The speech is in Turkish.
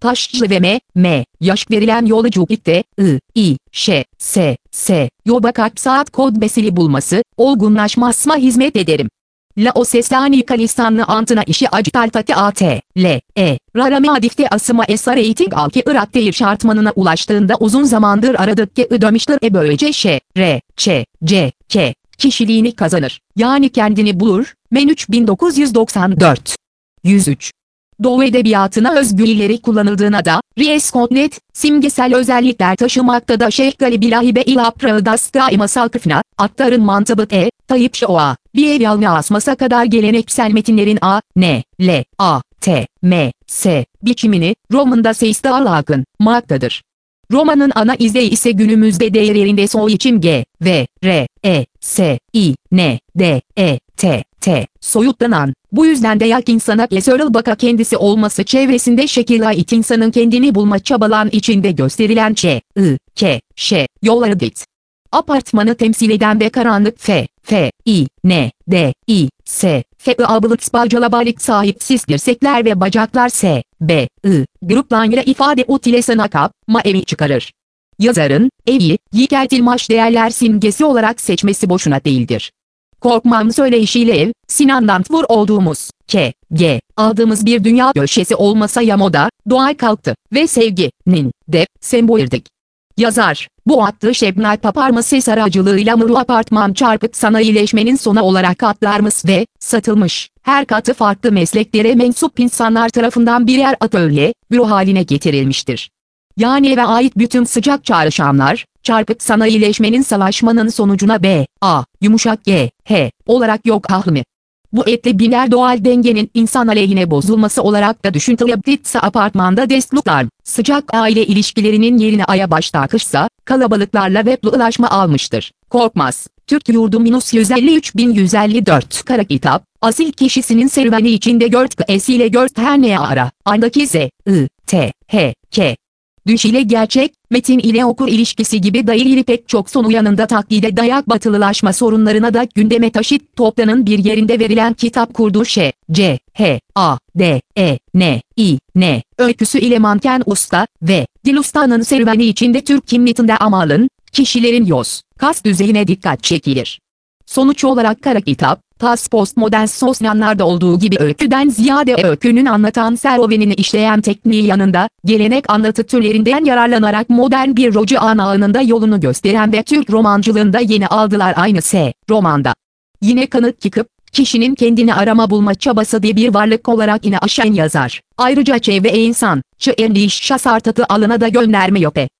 taşlı ve yaş verilen yolcu gitti, yoba kaç saat kod besili bulması, olgunlaşmasına hizmet ederim. La o sesani kalistanlı antına işi actaltati rarame adifte asıma esar eğitim alki ırakteyir şartmanına ulaştığında uzun zamandır aradık ki ödemiştir böylece kişiliğini kazanır. Yani kendini bulur. Men 3994 103 Doğu edebiyatına özgü ileri kullanıldığına da, Riesconet, simgesel özellikler taşımakta da Şeyh Galibilahi Beil Aprağıdas daima salkıfına, aktarın mantıbıt Tayyip Şoa, bir ev yalnı asmasa kadar geleneksel metinlerin biçimini, romanda seyiste alakın, maktadır. Romanın ana izleyi ise günümüzde değerlerinde soy için soyutlanan, bu yüzden de yak insana Kesörül Baka kendisi olması çevresinde şekil ait insanın kendini bulma çabalan içinde gösterilen yolları git. Apartmanı temsil eden ve karanlık abılık spacalabalik sahipsiz dirsekler ve bacaklar gruplarıyla ifade utilesana evi çıkarır. Yazarın, evi, yikeltilmaş değerler simgesi olarak seçmesi boşuna değildir. Korkmam söyleyişiyle ev, Sinan'dan vur olduğumuz, aldığımız bir dünya köşesi olmasa ya moda, doğal kalktı ve sevginin sembolüdük. Yazar, bu attığı şebnal paparması aracılığıyla muru apartman çarpık sanayileşmenin sonu olarak atlarmış ve satılmış, her katı farklı mesleklere mensup insanlar tarafından birer atölye, büro haline getirilmiştir. Yani eve ait bütün sıcak çağrışımlar, çarpık sanayileşmenin savaşmanın sonucuna yumuşak olarak yok mı? Bu etli biner doğal dengenin insan aleyhine bozulması olarak da düşünülebilirse apartmanda destluklar, sıcak aile ilişkilerinin yerine aya başta kışsa, kalabalıklarla ve ulaşma almıştır. Korkmaz, Türk Yurdu -153.154 kara kitap, asil kişisinin serüveni içinde esiyle her neye ara, andaki düş ile gerçek, metin ile okur ilişkisi gibi dair pek çok sonu yanında taklide dayak batılılaşma sorunlarına da gündeme taşıt toplanın bir yerinde verilen kitap kurduğu öyküsü ile manken usta ve dil ustanın serüveni içinde Türk kimliğinde amalın, kişilerin kas düzeyine dikkat çekilir. Sonuç olarak kara kitap, postmodern sosyanlarda olduğu gibi öyküden ziyade öykünün anlatan serüvenini işleyen tekniği yanında, gelenek anlatı türlerinden yararlanarak modern bir roman ağında yolunu gösteren ve Türk romancılığında yeni aldılar aynı romanda. Yine kanıt çıkıp, kişinin kendini arama bulma çabası diye bir varlık olarak yine aşan yazar. Ayrıca çevre insan, şasartatı alına da gönderme yok.